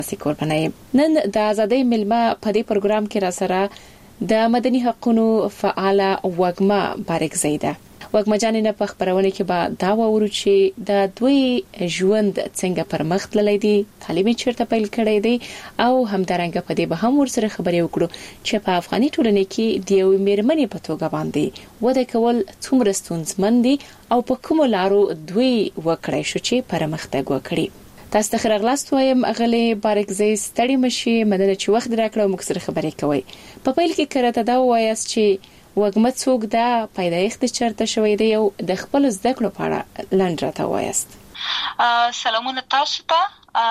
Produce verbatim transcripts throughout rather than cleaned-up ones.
سیکوربنای نن د ازادۍ ملما په دې پروګرام کې را سره د مدني حقوقو فعال وګما بارک زیده وګما جانې نه په خبرونه کې به دا وورو چې د دوی ژوند څنګه پر مخ تللی دی تعلیمي چیرته پیل کړی دی او همدارنګه په دې به هم ورسره خبرې وکړو چې په افغاني ټولنه کې د یو میرمنې په توګه باندې وده کول څومره ستونزمن دي او په کوم لارو دوی وکړای شو چې پرمختګ وکړي. تاسو ته خیرغلاست وایم اغلی بارک زی ستړي مشي مدنه چې وخت راکړو موږ سره خبرې کوي. په پیل کې کړه دا وایاست چې وګمت څوک دا پیدایښت چرته شوې دی او د خپل زده کړو په اړه لاندې راته وایاست. سلامونه تاسو ته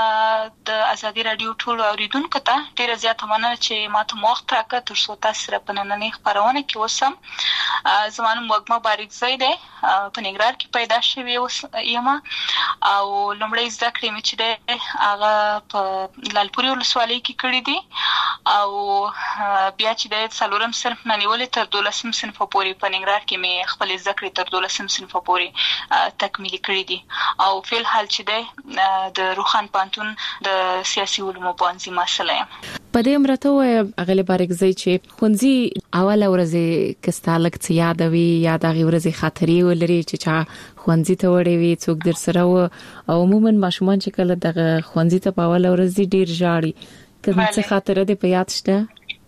د ازادي رادیو ټول اوریدونکو ته ډیره زیاته مننه چې ماته وخت راکړ تر څو تاسو سره په نننۍ خبرونه کې وسم. زمانه وګما بارک زیده په نګران کې پیدا شوې یم او لومړی زده کړې مې چې ده هغه په لالپوري ولسوالۍ کې کړې دي او بیا چې د څلورم صنف نه نیولې تر دولسم صنف پورې په نګران کې مې خپل زده کړې تر دولسم صنف پورې تکمیل کړې دي او فل حال چې ده د روخان پانتون د سیاسي علومو پوهنځي مسله یم. په دې امرته وای اغلی بارک زی چې خونځي اوله ورځ کستالک څه یادوي یا د ورځې خاطرې ولري چې چا خونځي ته وړي وي څوک در سره و او عموما ماشومان چې کله د خونځي ته په اوله ورځ ډیر ژاړي کوم څه خاطره دې په یاد شته؟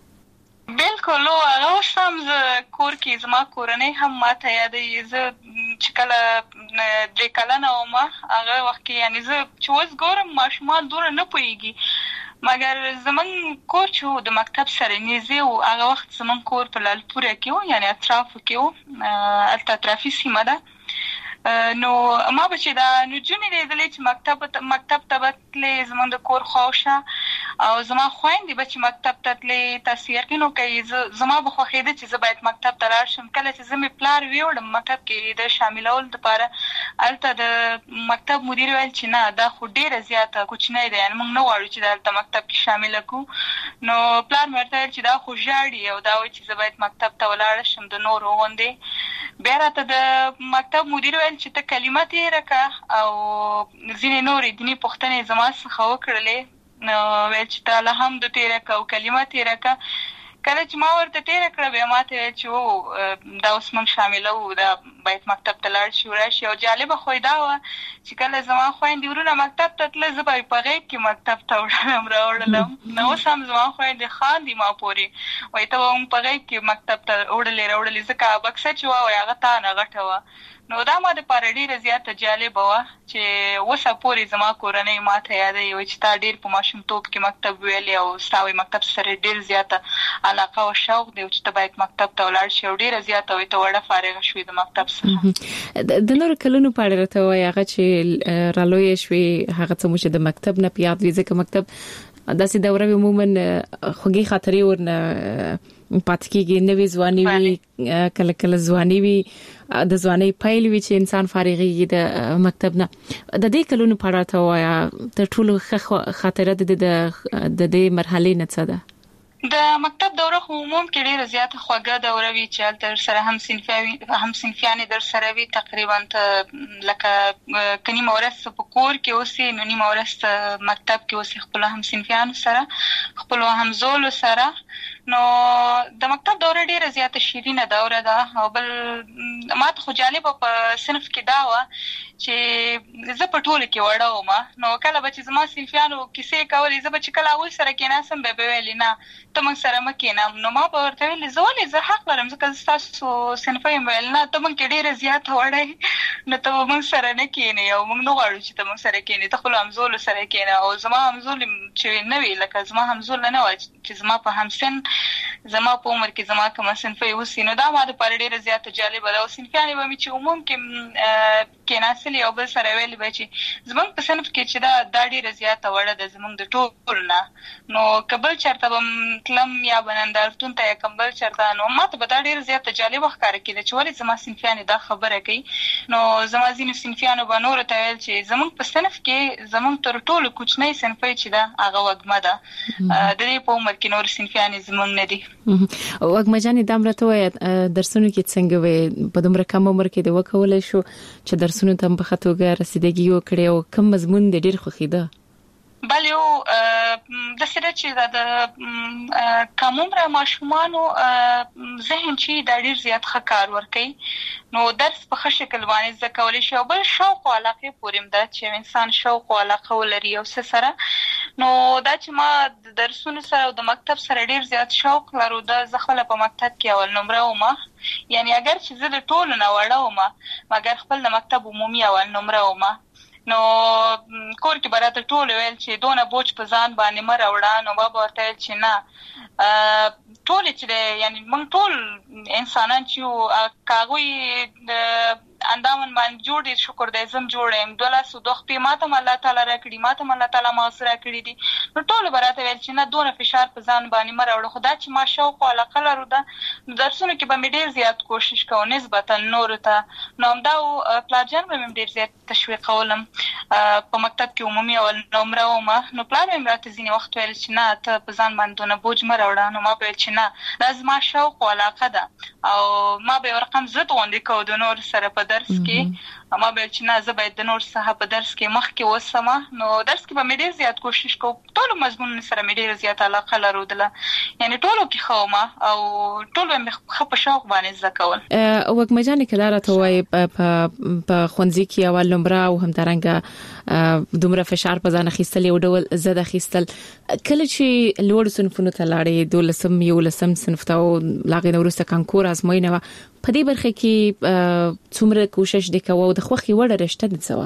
بالکل او هغه سم ز کور کې زما کورنۍ هم ماته یادې ز چې کله د کلنه او ما هغه وخت کې یعنی ز چې وس ګورم ماشومان دور نه پويږي مګر زمون کور چې د مکتب سره نږدې او هغه وخت زمون کور په لالپوره کې و یعنی اطراف کې و الته اطرافي سیمه ده نو ما به چې دا نجونې لیدلې چې مکتب مکتب ته بتلې زمون د کور خوښه او زما خويندې به چې مکتب ته تلې تاسو یقینو کوي زما به خوښېده چې زه باید مکتب ته لاړ شم کله چې زمې پلار ویوړم مکتب کې د شاملول لپاره الته د مکتب مدیر ویل چې نه دا خو ډیره زیاته کوچنی دی یعنی موږ نه غواړو چې دلته مکتب کې شامل کړو نو پلار مې ورته ویل چې دا خو ژاړي او دا وایي چې زه باید مکتب ته ولاړ شم د نورو غوندې بیا راته د مکتب مدیر ویل چې ته کلمه تیره کړه او ځینې نورې دیني پوښتنې زما څخه وکړلې نو ویل چې ته الحمد تیره کړه او کلمه تیره کړه کله چې ما ورته تیره کړه بیا ماته ویل چې او دا اوس موږ شامله وو دا باید مکتب ته لاړ شي وراشي او جالبه خو دا وه چې کله زما خویندې ورونه مکتب ته تله زه به په غیب کې مکتب ته وړلم راوړلم نو اوس هم زما خویندې خاندي ما پورې وایي ته به موږ په غیب کې مکتب ته وړلې راوړلې ځکه بکسه چې وه وایي هغه تا نه غټه وه نو دا ما دپاره ډېره زیاته جالبه وه چې اوسه پورې زما کورنۍ ماته یادوي وایي چې تا ډېر په ماشومتوب کې مکتب ویلې او ستا وایي مکتب سره ډېر زیاته علاقه او شوق دی چې ته باید مکتب ته ولاړ شي او ډېره زیاته وایي ته وړه فارغه شوې د مکتب څخه. د نورو کلونو په اړه راته وایي هغه چې رالویې شوې هغه څه مو چې د مکتب نه په یاد وي ځکه مکتب داسې دوره وي عموما خوږې خاطرې ورنه پاتې کېږي نوې ځواني وي کله کله ځواني وي د ځواني پیل وي چې انسان فارغېږي د مکتب نه د دې کلونو په اړه ته وایي تر ټولو ښه خاطره د د دې مرحلې نه څه ده؟ د مکتب دوره خو عموم کې ډیره زیاته خوږه دوره وي چې تر سره هم صنفي هم صنفيان در سره وي تقریبا ته لکه کني مورث په کور کې اوسې نو ني مورث مکتب کې اوسې خپل هم صنفيان سره خپل هم زول سره نو د مکتب دوره ډیره زیاته شیرینه دوره ده او بل ماته خو جالبه په صنف کې دا و چې زه په ټوله کې وړه وم نو کله به چې زما صنفيانو کیسې کولې زه به چې کله اول سره کېناسم به به ویلې نه ته موږ سره مه کېنم نو ما به ورته ویلې زه ولې زه حق لرم ځکه زه ستاسو صنفه یم ویل نه ته موږ کې ډېره زیاته وړی نو ته به موږ سره نه کېنې او موږ نه غواړو چې ته موږ سره کېنې ته خپلو همزولو سره کېنه او زما همزول چې نه وي لکه زما همزول نه وه چې زما په همسن زما په عمر کې زما کومه صنفه یې اوسي نو دا ما دپاره ډېره زیاته جالبه ده او صنفیانې به مې چې عموم کې کېناستلې او بل سره ویلې به چې زموږ په صنف کې چې دا دا ډېره زیاته وړه ده زموږ د ټول نه نو که بل چېرته به تلم یا به نندارتون ته یا کوم بل چېرته نو ما ته به دا ډېره زیاته جالبه ښکاره کېده چې ولې زما صنفیانې دا خبره کوي نو زما ځینو صنفیانو به نورو ته ویل چې زموږ په صنف کې زموږ تر ټولو کوچنۍ صنفۍ چې ده هغه وږمه ده د دې په عمر کې نور صنفیانې زموږ نه دي. وږمه جانې دا هم راته وایه درسونو کې څنګه وې په دومره کم عمر کې دې وکولی شو چې درسونو ته هم په ښه توګه رسیدګي وکړې او کوم مضمون دې ډېر خوښېده؟ بل یو د سره چې د کومره ماشومانو ذهن چې د ډیر زیات خکار ور کوي نو درس په ښه شکل باندې زده کولی شي او بل شوق او علاقه پورې مده چې انسان شوق او علاقه ولري او سره نو دا چې ما د درسونو سره او د مکتب سره ډیر زیات شوق لرو د زخله په مکتب کې اول نمره ومه یعنی اگر چې زه د ټولو نه وړه ومه مګر خپل د مکتب عمومي اول نمره ومه نو کور کې براته ټول ویل چې دونه بوج په ځان باندې مر وړا نو بابا ورته چې نه ټول چې یعنی موږ ټول انسانان چې کاغوي د اندامن باندې جوړ دي شکر دې زم جوړم دوله سو دوه په ماته الله تعالی راکړي ماته الله تعالی مغفرت کړی دي نو ټول براته ویل چې نه دونه فشار په ځان باندې مر وړو خدا چې ما شوق او علاقه لرو ده درسونه کې به مې ډیر زیات کوشش کوم نسبتا نور ته نو دا پلاجن به مې ډیر زیات تشویق کولم په مکتب کې عمومي او نمره ومه نو پلان مې راته ځینې وخت ویل چې نه ته په ځان باندې دونه بوج مر وړه نو ما به چې نه لازم ما شوق او علاقه ده او ما به ورقم زد غونډې کو د نور سره په درس کې ما به چې نه زه باید د نور څخه په درس کې مخ کې وسمه نو درس کې به مې ډیر زیات کوشش کوم ټول مضمون سره مې ډیر زیات علاقه لرودله یعنی ټولو کې خومه او ټول مې خپ شوق باندې زکول او وګمجانې کله راته وای په خونځي کې اول نمبر او هم ترنګ دومره فشار په ځان اخیستل یو ډول زده اخیستل کله چې لوړ صنفونو ته لاړې دولسم یو لسم صنف ته لاغې نورسته کانکور ازموینه په دې برخه کې څومره کوشش وکاو د خوخي وړ رشته د څوا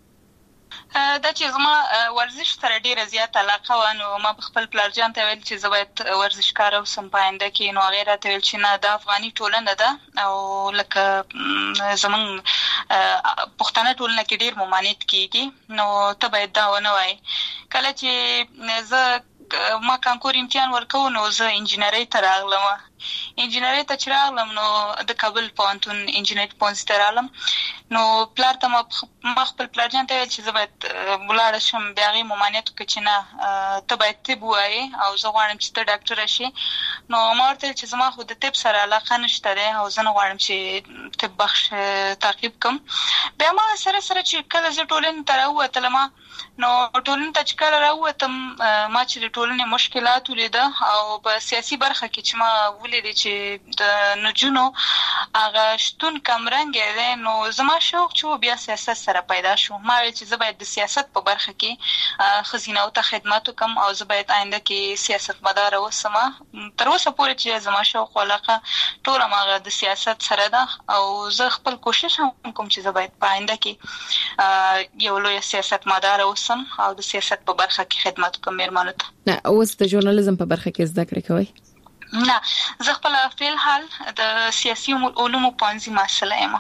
دا چې زما ورزش سره ډیره زیات علاقه و نو ما خپل پلارجان ته ویل چې زه باید ورزشکار اوسم پاینده کې نو هغه راته ویل چې نه د افغاني ټولنه ده او لکه زمون پښتنه ټولنه کې ډیر ممانعت کیږي نو ته باید دا ونه وای کله چې زه ما کانکور امتحان ورکو نو زه انجینری ته راغلم انجینری ته چې راغلم نو د کابل پوهنتون انجینری پوهنځي ته راغلم نو پلار ته ما خپل پلارجان ته ویل چې زه باید ولاړ شم بیا غي ممانعت وکړي چې نه ته باید طب وایې او زه غواړم چې ته ډاکټر شې نو ما ورته چې زما خو د طب سره علاقه نشته ده او زه نه غواړم چې طب بخش تعقیب کوم بیا ما سره سره چې کله زه ټولنې ته راووتلم نو ټولنې ته چې کله راووتم ما چې ټولنې مشکلات ولیده او په سیاسي برخه کې چې ما ولیدې چې د نجونو هغه شتون کمرنګ دی نو زما شوق چې بیا سیاست سره پیدا شو ما ویل چې زه باید د سیاست په برخه کې خزینه او ته خدمت وکم او زه باید آینده کې سیاستمدار اوسم تر اوسه پورې چې زما شوق علاقه ټول ماغه د سیاست سره ده او زه خپل کوشش هم کوم چې زه باید په آینده کې یو لوی سیاستمدار اوسم او د سیاست په برخه کې خدمت کوم میرمنو ته نه اوس د ژورنالیزم په برخه کې زده کړې کوي نه زه خپل فعل حال د سیاسي علومو پوهنځي محصله یم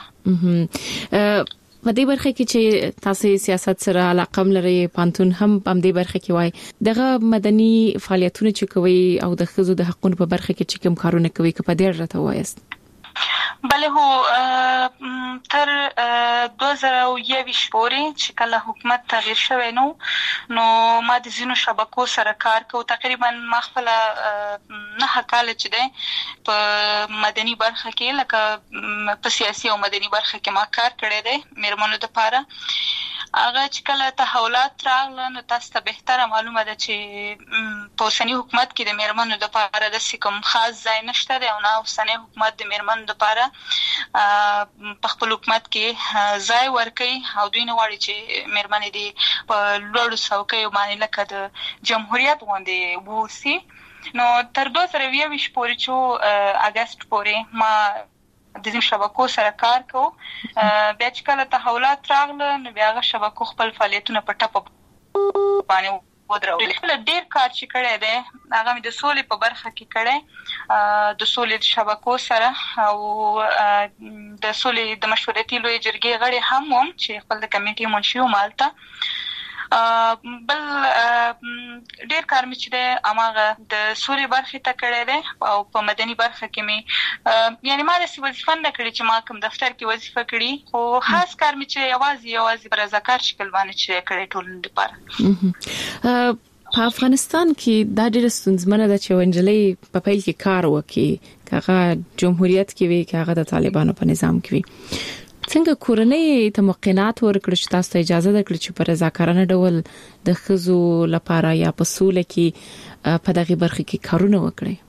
په دې برخه کې چې تاسو سیاست سره علاقه لري پانتون هم په دې برخه کې وای دغه مدني فعالیتونه چې کوي او د خزو د حقوقو په برخه کې چې کوم کارونه کوي په دې راته وایست بله هو تر دوه زره یوویشت پورې چې کله حکومت تغییر شوی نو نو ما د زینو شبکو سره کار کوم تقریبا ما خپل نه کال چې ده په مدني برخه کې لکه په سیاسي او مدني برخه کې ما کار کړی دی میرمنو لپاره هغه چې کله تحولات راغله نو تاسو ته بهتره معلومه ده چې په اوسنی حکومت کې د میرمنو لپاره د کوم خاص ځای نشته دی او نه اوسنی حکومت د میرمنو لپاره په خپل حکومت کې ځای ورکړي او دوی نه غواړي چې میرمنې دي په لوړو څوکیو باندې لکه د جمهوریت غوندې ووسي نو تر دوه زره یوویشت پورې چې اگست پورې ما د دې شبکو سره کار کو بیا چې کله تحولات راغله نو بیا هغه شبکو خپل فعالیتونه په ټاپ باندې ودرول خپل ډیر کار چې کړی دی هغه د سولې په برخه کې کړی د سولې شبکو سره او د سولې د مشورتي لوی جرګې غړي هم وم چې خپل د کمیټې منشي مالته بل ډیر کار مې چې د اماغه د سوري برخه ته کړی دی او په مدني برخه کې مې یعنی ما د وظیفه نه کړی چې ما کوم دفتر کې وظیفه کړی خو خاص کار مې چې یوازې یوازې پر ذکر شکل باندې چې کړی ټولنې لپاره په افغانستان کې دا ډېر ستونزمنه ده چې ونجلې په پیل کې کار وکړي کاغه جمهوریت کې وي کاغه د طالبانو په نظام کې وي څنګه کورنۍ ته مقینات ورکړل چې تاسو ته اجازه درکړي چې په رضاکارانه ډول د خزو لپاره یا په سوله کې په دغه برخه کې کارونه وکړي؟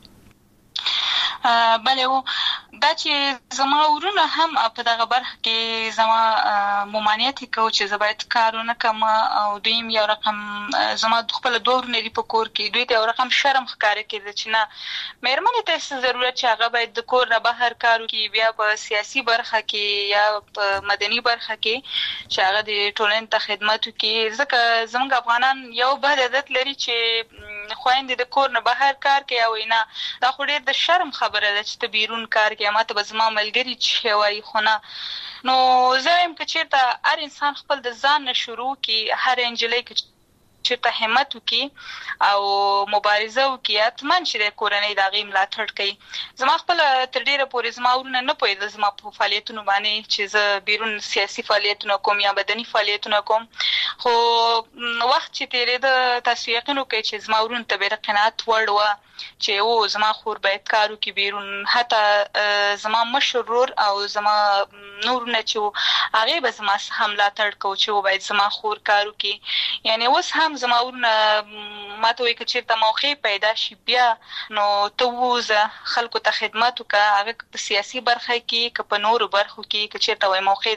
بله و دا چې زما ورونه هم په دغه برخه کې زما ممانعت کوي چې زه باید کارونه کوم، او دویم یو رقم زما خپل دور نه دی په کور کې، دوی ته یو رقم شرم ښکاره کېده چې نه مېرمنې ته څه ضرورت چې هغه باید د کور نه بهر کار وکړي، بیا په سیاسي برخه کې یا په مدني برخه کې چې هغه د ټولنې ته خدمت وکړي. ځکه زموږ افغانان یو بد عادت لري چې خویندې د کور نه بهر کار کوي، او نه دا خو ډېر د شرم خبره ده چې ته بیرون کار کوي، ماته به زما ملګري چې وایي. خو نه، نو زه وایم که چېرته هر انسان خپل د ځان نه شروع کړي، هر نجلۍ که چېرته همت وکړي او مبارزه وکړي، حتما چې د کورنۍ د هغې ملاتړ کوي. زما خپله تر ډېره پورې زما ورونه نه پوهېدل زما په فعالیتونو باندې چې زه بیرون سیاسي فعالیتونه کوم یا بدني فعالیتونه کوم، خو وخت چې تېرېده تاسو یقین وکړئ چې زما ورونو ته بې د قناعت وړ وه چې او زما خور باید کار وکړي بیرون. حتی زما مشر ورور او زما نورونه چې وو هغې به زما څخه ملاتړ کوو چې و باید زما خور کار وکړي. یعنې اوس هم زما ورونه ما ته وایي که چېرته موقع پیدا شي بیا نو ته ووځه خلکو ته خدمت وکړه، هغه په سیاسي برخه کې که په نورو برخو کې که چېرته وایي موقع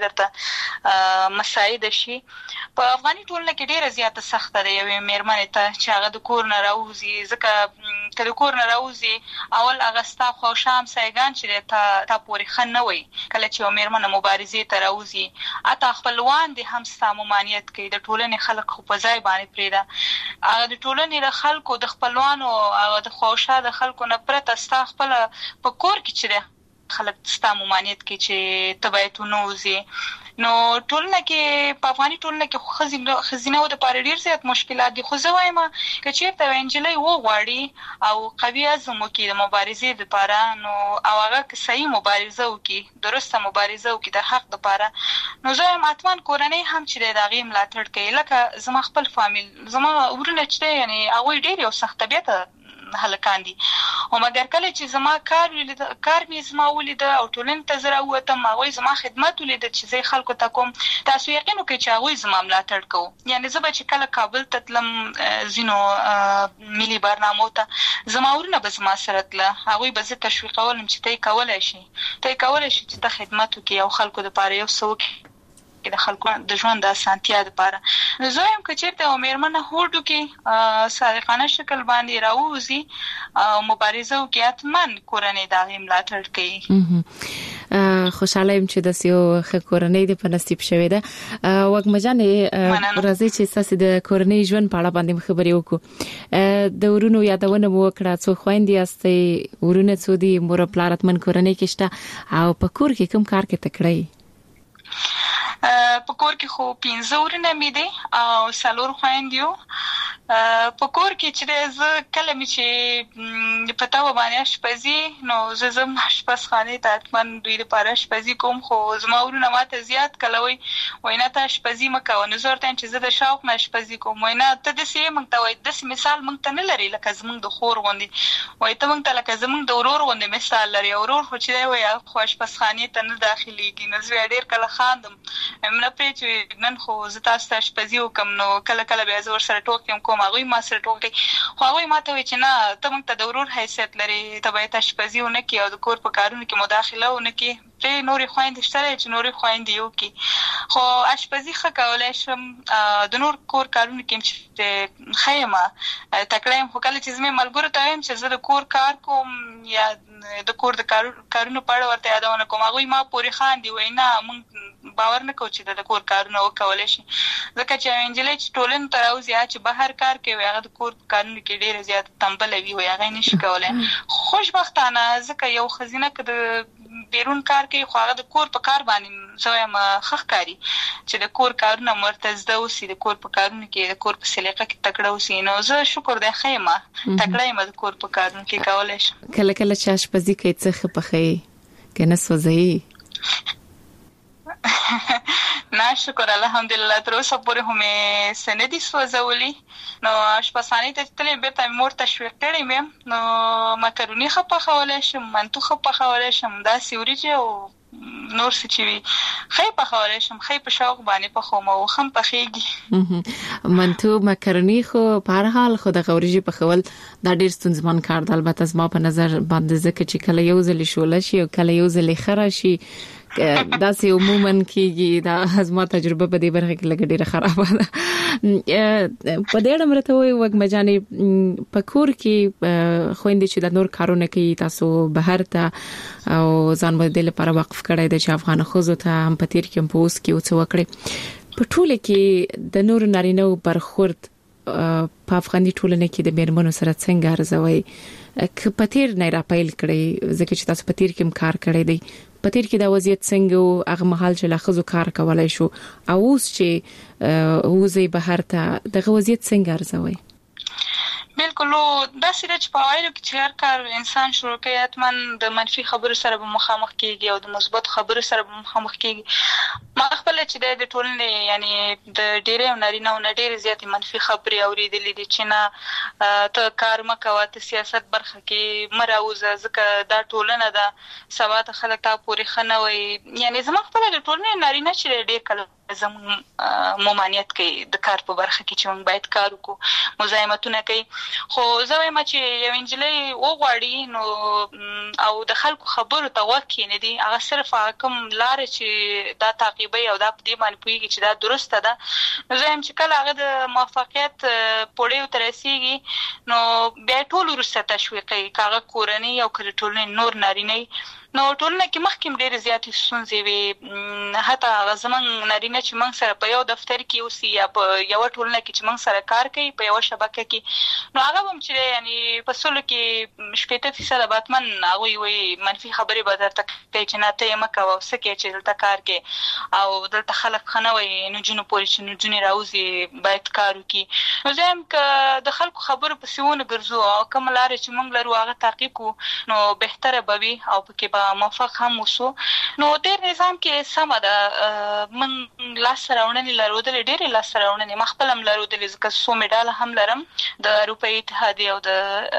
درته مساعده شي. په افغاني ټولنه کې ډېره زیاته سخته ده یوې مېرمنې ته چې هغه د کور نه راوځي، ځکه که د کور نه راوځي اول هغه ستا خواوشا همسایګان چې دی تا تا پورې ښه نه وایي. کله چې یوه مېرمنه مبارزې ته راوځي حتی خپلوان دې هم ستا ممانعت کوي، د ټولنې خلک خو په ځای باندې پرېږده، هغه د ټولنې د خلکو د خپلوانو او د خواوشا د خلکو نه پرته ستا خپله په کور کې چې دی خلک ستا ممانعت کوي چې ته باید ونه وځې. نو ټولنه کې په افغاني ټولنه کې خو ښځینه‌و دپاره ډېر زیات مشکلات دي. خو زه وایم که چېرته یوه نجلۍ وغواړي او قوي عزم وکړي د مبارزې دپاره، نو او هغه که صحیح مبارزه وکړي، درسته مبارزه وکړي د حق دپاره، نو زه وایم حتما کورنۍ هم چې دی د هغې ملاتړ کوي. لکه زما خپل فامیل، زما ورونه چې دی یعنې هغوی ډېر یو سخت طبیعته هلکان دي، او مګر کله چې زما کار ولیده کار مې زما ولیده او ټولنې ته زه راووتم، هغوی زما خدمت ولیده چې زه خلکو ته کوم، تاسو یقین وکړئ چې هغوی زما ملاتړ کوو. یعنې زه به چې کله کابل ته تلم ځینو ملي برنامو ته، زما ورونه به زما سره تله، هغوی به زه تشویقولم چې ته یې کولی شي ته یې کولی شي چې ته خدمت وکړي او خلکو دپاره یو څه وکړي د خلکو د ژوند د اسانتیا دپاره. نو زه وایم که چېرته یوه مېرمنه هوډ وکړي، صادقانه شکل باندې راووځي او مبارزه وکړي، حتما کورنۍ د هغې ملاتړ کوي. خوشحاله یم چې داسې یو ښه کورنۍ دې په نصیب شوې ده. وږمه جانې راځئ چې ستاسې د کورنۍ ژوند په اړه باندې خبرې وکړو. د ورونو یادونه مو وکړه، څو خویندې یاستئ، ورونه څو دي، مور او پلار حتمن کورنۍ کې شته، او په کور کې کوم کار کې تکړه؟ په کور کې خو پنځه ورونه مې دي او څلور خویندې یو. په کور کې چې زه کله مې چې په طبع باندې اشپزي، نو زه ځم اشپزخانې ته حتما دوی دپاره اشپزي کوم. خو زما ورونه ماته زیات کله وایي وایي نه ته اشپزي مه کوه، نو زه ورته وایم چې زه د شوق نه اشپزي کوم. وایي نه ته داسې یې، موږ ته وایي داسې مثال موږ ته نه لري لکه زموږ د خور غوندې، وایي ته موږ ته لکه زموږ د ورور غوندې مثال لري. ورور خو چې دی وایي خو اشپزخانې ته نه داخلېږي. نو زه ډېر کله خاندم، نه پرې چې نن خو زه تاسو ته اشپزي وکړم، نو کله کله بیا زه ورسره ټوکې کوم، هغوی ما سره ټوکې، خو هغوی ما ته وایي چې نه ته موږ ته د ورور حیثیت لرې، ته باید اشپزي ونه کړي او د کور په کارونو کې مداخله ونه کړي. پرې نورې خویندې شته دی چې نورې خویندې یې وکړي، خو اشپزي ښه کولی شم. د نور کور کارونو کې چې ښه یم، تکړه یم، خو کله چې زه مې ملګرو ته وایم چې زه د کور کار کوم یا د کور د کارونو په اړه ورته یادونه کوم، هغوی ما پورې خاندي، وایي نه موږ باور نه کوو چې د کور کارونه وکولی شي. ځکه چې یوه نجلۍ چې ټولنې ته راوځي چې بهر کار کوي، هغه د کور په کارونو کې ډېره زیاته تنبله وي، وایي هغه یې نه شي کولی. خوشبختانه ځکه یو ښځینه که د بیرون کار کوي، خو هغه د کور په کار باندې زه وایم ښه ښکاري چې د کور کارونه هم ورته زده اوسي، د کور په کارونو کې د کور په سلیقه کې تکړه اوسي. نو زه شکر دی ښه یم، تکړه یم د کور په کارونو کې کولی شم. کله کله چې اشپزي کوي څه ښه پخوي که نه سوځوي؟ نه شکر الحمدلله تر اوسه پورې خو مې څه نه دي سوځولي. نو اشپزخانې ته چې تللې بېرته مې مور تشویق کړې مې، نو مکروني ښه پخولی شم، منتو ښه پخولی شم، داسې وریجې او نور څه چې وي خې په خورې شم خې په شوق باندې په خو مو خم په خېږي منتو مکرونی خو په هر حال خو د غوړیږي په خول دا ډیر ستونزمن کار دی البته زما په نظر باندې ځکه چې کله یو ځل شول شي او کله یو ځل خره شي دا سه عموما کېږي دا هضم تجربه په دې برخه کې لګ ډیره خراب ده په دې اړه مرته وي وګمجانې په کور کې خويندې چې د نور کارونه کوي تاسو بهر ته او ځان باندې لپاره وقف کړی د افغان خوځو ته هم په تیر کې پوس کې او څه وکړي په ټوله کې د نور نارینه برخورد په افغاني ټولنه کې د میرمنو سره څنګه ارزوي ک پتیر نه را پیل کړی ځکه چې تاسو پتیر کې کار کړی دی پتیر کې دا وضعیت څنګه او هغه محل چې لاخذو کار کولای شو او اوس چې وزي بهر ته دغه وضعیت څنګه ارزوي بالکل دا سره چې په وایلو کې چې هر کار انسان شروع کوي اتمن د منفي خبرو سره به مخامخ کیږي او د مثبت خبرو سره به مخامخ کیږي ما خپل چې د ټولنې یعنی د ډیره نارینه او ډیره زیات منفي خبري اوریدلې دي چې نه ته کار مکوه ته سیاست برخه کې مراوزه ځکه دا ټولنه ده سواد خلک ته پوری خنوي یعنی زما خپل د ټولنې نارینه چې ډیر کله زمون ممانعت کوي د کار په برخه کې چې موږ باید کار وکړو مزاحمتونه کوي خو زه وایم چې یو انجلۍ وغواړي نو او د خلکو خبرو ته وکړي نه دي هغه صرف کوم لار چې دا تعقیبي او دا په دې باندې پوهیږي چې دا درسته ده نو زه هم چې کله هغه د موافقت پوړیو ترسيږي نو بیا ټول ورسته تشویقي کاغه کورنۍ او کله ټول نور نارینه نو ټولنه کې مخکې ډېر زیات ستونزې وي حتی غزمن نارینه چې موږ سره په یو دفتر کې اوسي یا په یو ټولنه کې چې موږ سره کار کوي په یو شبکه کې نو هغه هم چې یعنی په سلو کې شپږ فیصد باتمن هغه وي منفي خبرې به درته کوي چې نه ته مکه او سکه چې دلته کار کوي او دلته خلک خنوي نو جنو پولیس نو جنې راوځي باید کار وکړي نو زم ک د خلکو خبرو په سیونه ګرځو او کوم لار چې موږ لرو هغه تعقیب کو نو بهتره بوي او پکې موافق هم وسو نو ډېر نظام کې سم ده من لاس راوړنې لرودل ډېر لاس راوړنې مخبلم لرودل ځکه سو میډال هم لرم د اروپאי اتحادیه او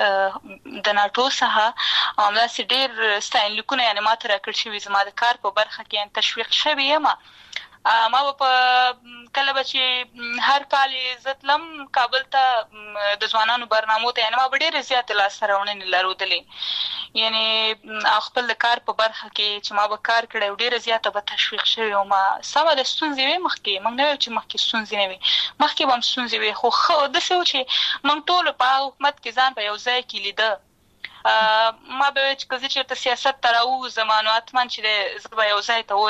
د د ناتو څخه هم داسې ډېر ستاین لیکونه یعنی ماته راکړ شوی زما د کار په برخه کې تشویق شوی یم ما په کله بچي هر کال عزتلم کابل ته د ځوانانو برنامو ته یعنی ما ډېر زیات لاس راوړنې لرودلې یعنی خپل کار په برخه کې چې ما به کار کړی ډېر زیات به تشویق شوی او ما سم د ستونزې وي مخکې موږ نه چې مخکې ستونزې نه وي مخکې به هم ستونزې وي خو خو د څه چې موږ ټول په حکومت کې ځان په یو ځای کې لیده ما به چې کله چې سیاست تراو زمانو اتمن چې زه یو ځای ته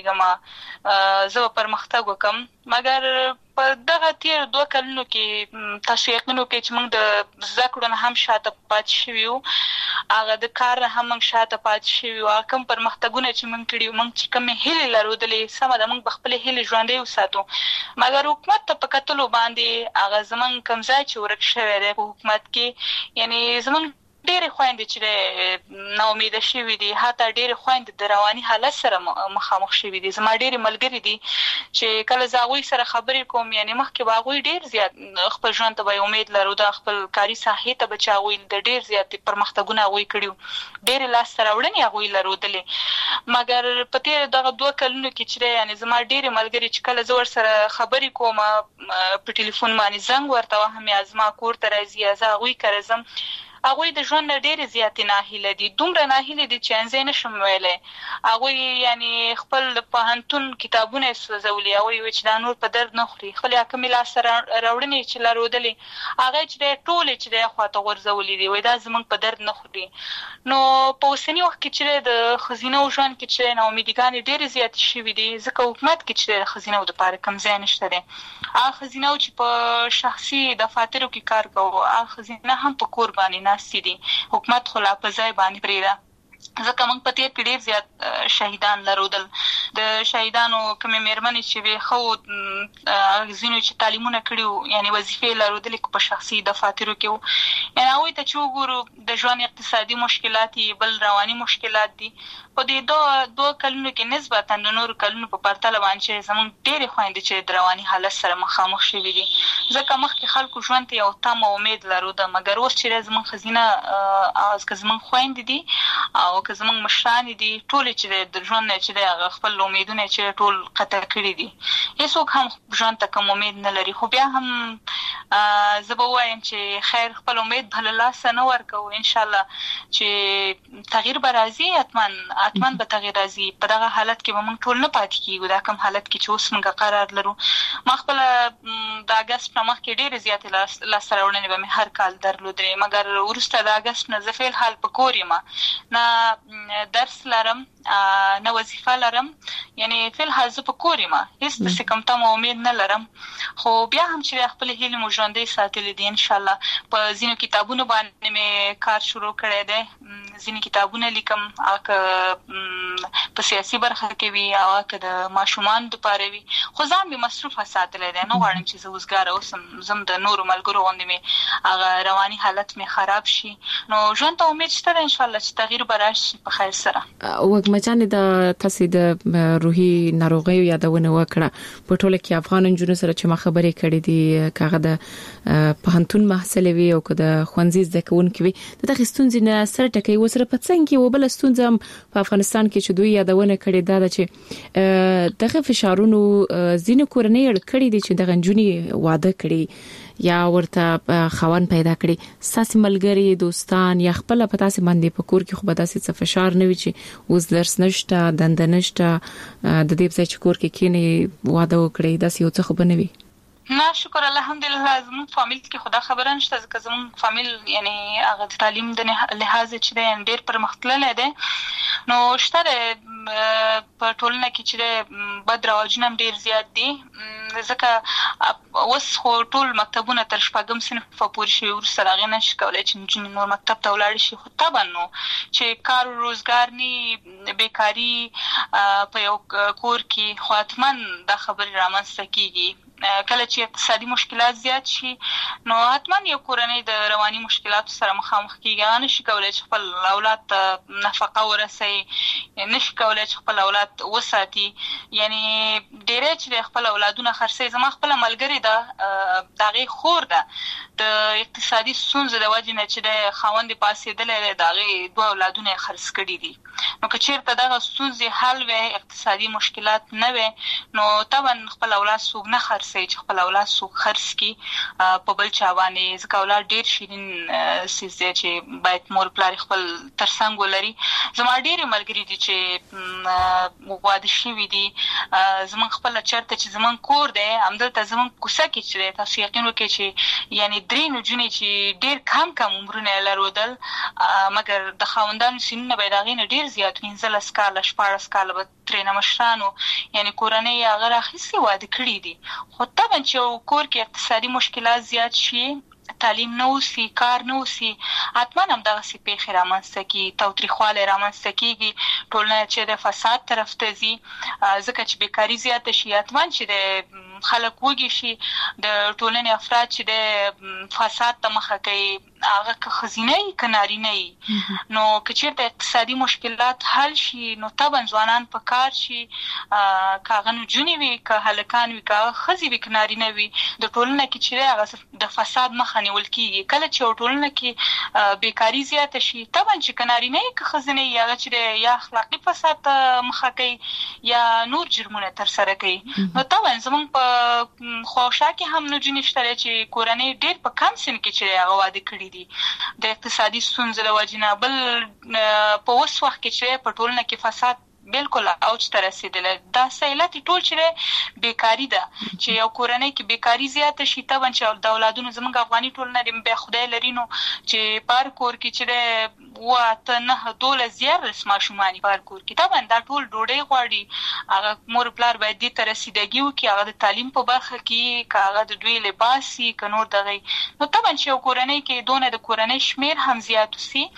ورسېږم زه پرمختګ وکم مګر په دغه تیر دوه کلونو کې تاسو یقینو کې چې موږ د ذکر نه هم شاته پات شویو هغه د کار هم موږ شاته پات شویو کوم پرمختګونه چې موږ کړیو موږ چې کوم هیله لرودلې سم د موږ خپل هیله ژوندۍ وساتو مګر حکومت ته په کتلو باندې هغه زمون کوم ځای چې ورک شوی دی په حکومت کې یعنی زمون ډېر خويندې چې نو امید شوي دي حتی ډېر خويندې د رواني حالت سره مخامخ شوي دي زما ډېر ملګری دي چې کله زاوی سره خبرې کوم یعنی مخکې باغوي ډېر زیات خپل ژوند ته به امید لرو د خپل کاری ساحې ته بچاوي د ډېر زیات پرمختګونه غوي کړیو ډېر لاس سره وړنې غوي لرودلې مګر په تیر دغه دوه کلونو کې چې یعنی زما ډېر ملګری چې کله زور سره خبرې کوم په ټلیفون باندې زنګ ورته وهم یا زما کور ته راځي یا غوي کرزم هغه د ژوند ډېر زیات ناهیله دي دومره ناهیله دي چې انځ نه شم ویلې هغه یعنی خپل پهنتون کتابونه سوزولي او چې دا نور په درد نه خوري خپل کمیلا سره راوړنې چې لارودلې هغه چې ټول چې د خواته ورزولې دي وای دا زمونږ په درد نه خوري نو په اوسنی وخت کې چې د خزینه او ژوند کې چې نو امیدګان ډېر زیات شوي دي ځکه حکومت کې چې خزینه او د پاره کم ځای نشته دي هغه خزینه چې په شخصي دفاترو کې کار کوي هغه خزینه هم په کور باندې سيدي حکومت خلا په ځای باندې پریدا ځکه موږ په تیر کې ډېر زیات شهیدان لرودل د شهیدانو کوم میرمنې چې وي خو زینو چې تعلیمونه کړیو یعنی وظیفې لرودل په شخصي دفاترو کې یعنی هغه ته چې وګورو د ژوند اقتصادي مشکلات بل رواني مشکلات دي په دې دوه دوه کلونو کې نسبتا د نور کلونو په پرتله باندې زموږ ډېر خويندې چې د رواني حالت سره مخامخ شوي دي ځکه مخکې خلکو ژوند ته یو تام امید لرو د مګر اوس چې زموږ خزینه از که زموږ خويندې دي او او که زمونږ مشران دي ټول چې د ژوند نه چې خپل امیدونه چې ټول قطع کړی دي هیڅوک هم ژوند ته کوم امید نه لري خو بیا هم زه به وایم چې خیر خپل امید بل الله نه ورکو ان شاء الله چې تغییر به راځي اتمن اتمن به تغییر راځي په دغه حالت کې به موږ ټول نه پاتې کیږو دا کوم حالت کې چې اوس موږ قرار لرو ما خپل د اگست په مخ کې ډېر زیاتې لاسته راوړنې به مې هر کال درلودې مګر وروسته د اگست نه زه فعل حال په کور یم نه درس لرم نه وظیفه لرم یعنی فعل حال زه په کور یم هیڅ داسې کوم تمه امید نه لرم خو بیا هم چې خپل هیلې مو ژوندۍ ساتلې دي ان شاء الله په ځینو کتابونو باندې مې کار شروع کړی دی ځینې کتابونه لیکم هغه په سیاسي برخه کې وي او هغه د ماشومان لپاره وي خو ځان مې مصروفه ساتلی دی نه غواړم چې زه وزګاره اوسم زم د نورو ملګرو غوندې مې هغه رواني حالت مې خراب شي نو ژوند ته امید شته ان شاء الله چې تغییر به راشي په خیر سره وګمچانې د تاسو د روحي ناروغیو یادونه وکړه په ټوله کې افغان نجونو سره چې ما خبرې کړې دي کاغه د پهنتون محصل وي او که د خوندزي زده کوونکي وي د دغه ستونزې نه سره ټکي وسره په څنګه کې وبل ستونزه په افغانستان کې چې دوی یادونه کړې ده چې دغه فشارونو زینو کورنۍ اړ کړې دي چې دغه نجونی واده کړي یا ورته خوان پیدا کړي ساس ملګری دوستان یا خپل په تاسو باندې په کور کې خو به تاسو څه فشار نه وي چې اوس درس نشته دند نشته د دې په چې کور کې کینی واده وکړي دا یو څه خو بنوي نه شکر الحمدلله زموږ فامیل کې خدا خبره نشته ځکه زموږ فامیل یعنی هغه تعلیم د لحاظ چې د ډېر پرمختللی دی نو شته په ټولنه کې چې بد رواجونه ډېر زیات دي ځکه اوس خو ټول مکتبونه تر شپږم صنف پورې شوي وروسته هغې نشي کولی چې نجونې نور مکتب ته ولاړې شي خو طبعا نو چې کار و روزګار نی بیکاري په یو کور کې خو حتما دا خبرې رامنځته کېږي کله چې اقتصادي مشکلات زیات شي نو حتما یو کورنۍ د رواني مشکلاتو سره مخامخ کیږي نشي کولای چې خپل اولاد ته نفقه ورسوي نشي کولای چې خپل اولاد وساتي یعنی ډېر چې خپل اولادونه خرڅي زما خپل ملګری ده دغه خور ده د اقتصادي ستونزې د وجې نه چې د خاوند پاسېدلې دغه دوه اولادونه خرڅ کړي دي نو که چیرته دغه ستونزې حل وي اقتصادي مشکلات نه وي نو طبعا خپل اولاد څوک نه خرڅي چې خپل اولاد څوک خرڅ کی په بل چا باندې ځکه اولاد ډېر شیرین سیز دی چې باید مور پلار خپل ترڅنګ ولري زما ډېر ملګری دي چې واده شوي دي زمون خپل چرته چې زمون کور دی همدلته زمون کوڅه کې چې تاسو یقین وکړئ چې یعنی درې نجونې چې ډېر کم کم عمرونه لرودل مګر د خاوندانو سنونه به دغه نه ډېر زیات پنځلس کاله شپاړس کاله به ترېنه مشرانو یعنی کورنۍ هغه راخیستې واده کړي دي خو طبعا چې کور کې اقتصادي مشکلات زیات شي تعلیم نه وسی کار نه وسی حتما هم دغه سي پیښې رامنځته کیږي تاوتریخوالی رامنځته کیږي ټولنه چې د فساد طرف ته ځي ځکه چې بیکاري زیاته شي حتما چې د خلک وږي شي د ټولنې افراد چې د فساد ته مخه کوي هغه که خزینه ای که نارینه ای نو که چیرته اقتصادي مشکلات حل شي نو طبعا ځوانان په کار شي که هغه نجونې وي که هلکان وي که هغه ښځې وي که نارینه وي د ټولنه کې چې هغه د فساد مخه نیول کېږي کله چې ټولنه کې بیکاري زیاته شي طبعا چې که نارینه ای که ښځینه ای هغه چې یا اخلاقي فساد ته مخه کوي یا نور جرمونه ترسره کوي نو طبعا زموږ په خواوشا کې هم نجونې شته چې کورنۍ ډېر په کم سن کې چې هغه واده کړي دي د اقتصادي ستونزو له وجې نه بل په اوس وخت کې چې په ټولنه کې فساد بالکل اوج ته رسیدل دا سهیلت ټول چې بیکاری ده چې یو کورنۍ کې بیکاری زیاته شي طبعا چې د اولادونو زموږ افغاني ټولنه د به خدای لري نو چې پار کور کې چې واته نه دوله زیار رسما شومانی پار کور کې طبعا دا ټول ډوډۍ غواړي هغه مور پلار باید دې ته رسیدګي وکړي هغه د تعلیم په برخه کې هغه د دوی لباسي که نور دغه نو طبعا چې یو کورنۍ کې دونه د کورنۍ شمیر هم زیات وسی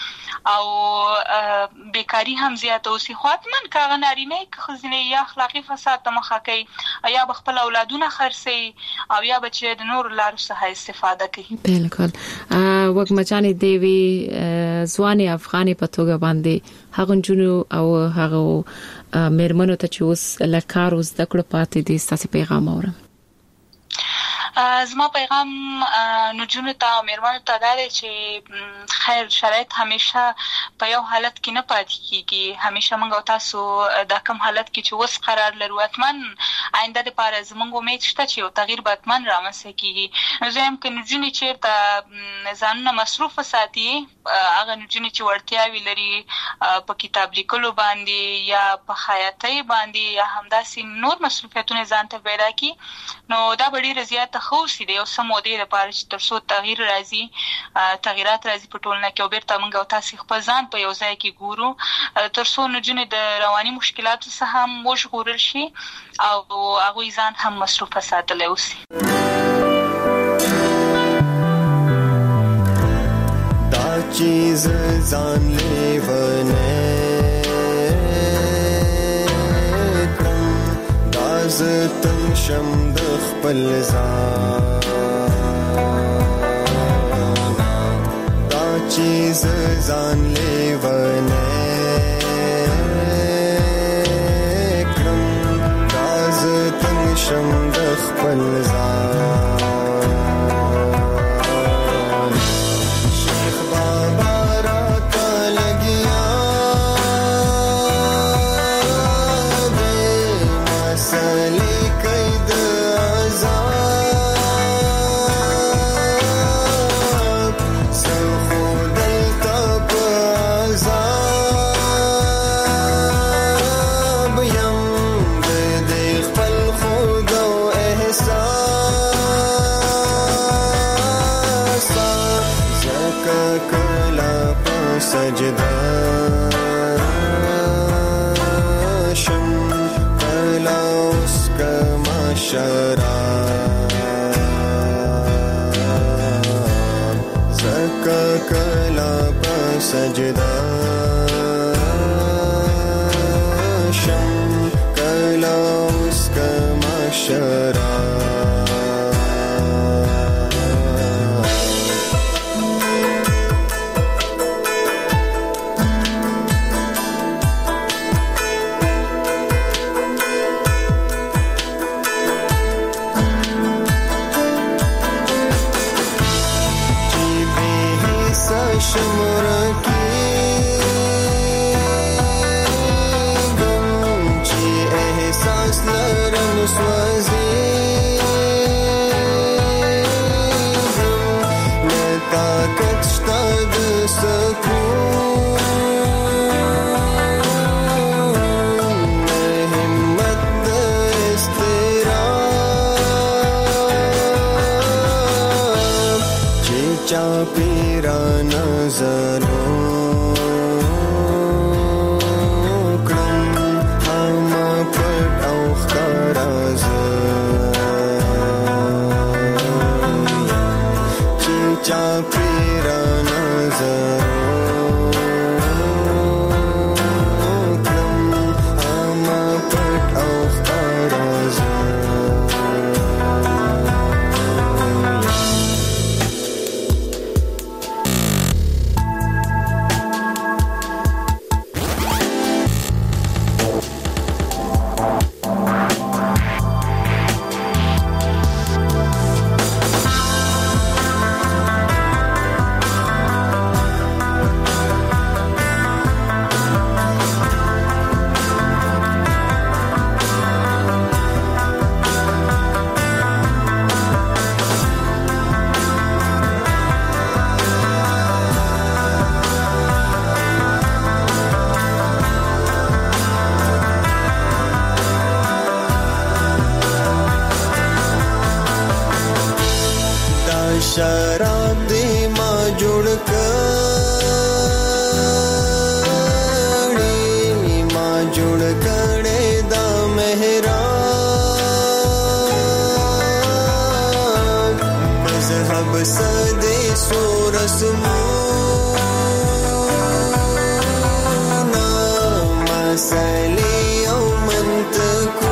او بیکاری هم زیات وسی خو حتما هغه نارینه که ښځینه یا اخلاقي فساد ته مخه کوي یا به خپل اولادونه خرڅوي او یا به چې د نورو لارو څخه استفاده کوي بالکل وګمچانې دیوی ځواني افغاني په توګه باندې هغه جنو او هغه میرمنو ته چې اوس لکار اوس د کړه پاتې دي ستاسو پیغام اورم زما پیغام نجونو ته او مېرمنو ته دا دی چې خیر شرایط همیشه په یو حالت کې نه پاتې کېږي. همیشه موږ او تاسو دا کوم حالت کې چې اوس قرار لرو حتماً آینده دپاره زموږ امید شته چې یو تغییر به حتماً رامنځته کېږي. نو زه یم که نجونې چېرته ځانونه مصروف وساتي، هغه نجونې چې وړتیاوې لري په کتاب لیکلو باندې یا په خیاطۍ باندې یا همداسې نور مصروفیتونه ځان ته پیدا کړي، نو دا به ډېره زیاته ښه اوسي د یو څه مودې دپاره چې تر څو تغییر راځي، تغییرات راځي په ټولنه کې او بېرته موږ او تاسې خپل ځان په یو ځای کې ګورو، تر څو نجونې د رواني مشکلاتو څخه هم وژغورل شي او هغوی ځان هم مصروفه ساتلی اوسي. دا چیز ځان لیونی کړم، دا زه تنګ شم د خپل ځان، دا چیز ځان لیونی کړم، دا زه تنګ شم د خپل ځان. سجده شم کلا اوس کما شراب، زکا کلا په سجده شم کلا اوس کما شراب. شراب دی ما جوړ کړي، ما جوړ کړي دا محراب، مذهب سدي سورسمونا مسالي او منطقو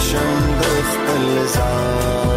شم د خپل ځان